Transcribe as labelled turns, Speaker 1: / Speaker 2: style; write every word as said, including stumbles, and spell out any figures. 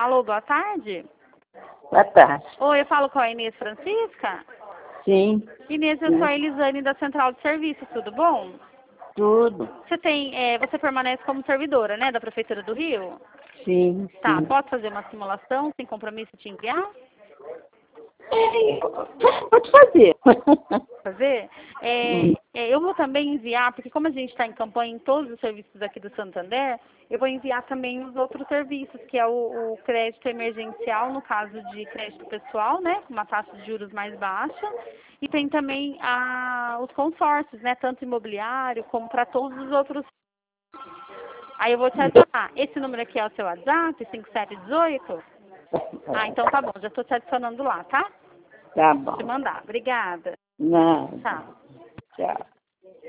Speaker 1: Alô, boa tarde.
Speaker 2: Boa tarde.
Speaker 1: Oi, eu falo com a Inês Francisca?
Speaker 2: Sim.
Speaker 1: Inês, eu sou a Elisane da Central de Serviços, tudo bom?
Speaker 2: Tudo.
Speaker 1: Você tem, é, você permanece como servidora, né, da Prefeitura do Rio?
Speaker 2: Sim,
Speaker 1: Tá,
Speaker 2: sim.
Speaker 1: posso fazer uma simulação sem compromisso de enviar?
Speaker 2: É, pode fazer.
Speaker 1: Fazer? É, é, eu vou também enviar, porque como a gente está em campanha em todos os serviços aqui do Santander, eu vou enviar também os outros serviços, que é o, o crédito emergencial, no caso de crédito pessoal, né, com uma taxa de juros mais baixa, e tem também a, os consórcios, né, tanto imobiliário como para todos os outros. Aí eu vou te adicionar. Esse número aqui é o seu WhatsApp, cinco sete um oito? Ah, então tá bom, já estou te adicionando lá, tá?
Speaker 2: Tá
Speaker 1: Vou te
Speaker 2: bom.
Speaker 1: mandar. Obrigada.
Speaker 2: Não.
Speaker 1: Tchau.
Speaker 2: Tchau.